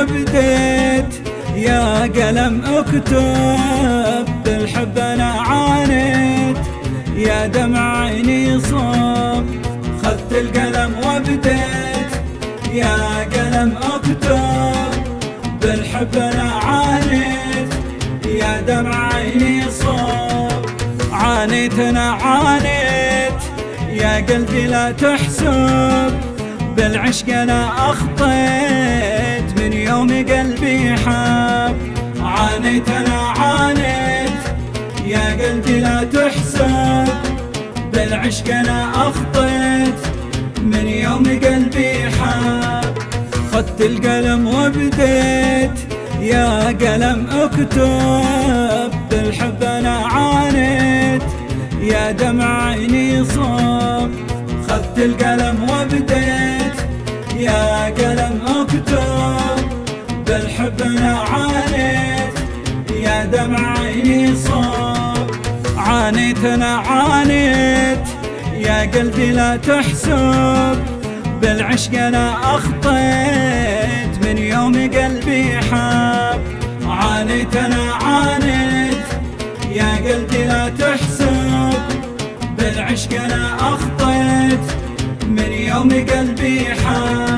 وبديت يا قلم اكتب، بالحب انا عانيت يا دمع عيني صاب. خذت القلم وبديت يا قلم اكتب، بالحب انا عانيت يا دمع عيني صاب. عانيت انا عانيت يا قلبي لا تحسب، بالعشق انا اخطيت من يوم قلبي حاب. عانيت انا عانيت يا قلبي لا تحسب، بالعشق انا اخطيت من يوم قلبي حاب. خدت القلم وبديت يا قلم اكتب، بالحب انا عانيت يا دمع عيني صاب. خدت القلم وبديت يا قلم اكتب، بالحب انا عانيت يا دمع عيني صاب. عانيت انا عانيت يا قلبي لا تحسب، بالعشق انا اخطيت من يوم قلبي حاب. عانيت انا عانيت يا قلبي لا تحسب، بالعشق انا اخطيت من يوم قلبي حاب.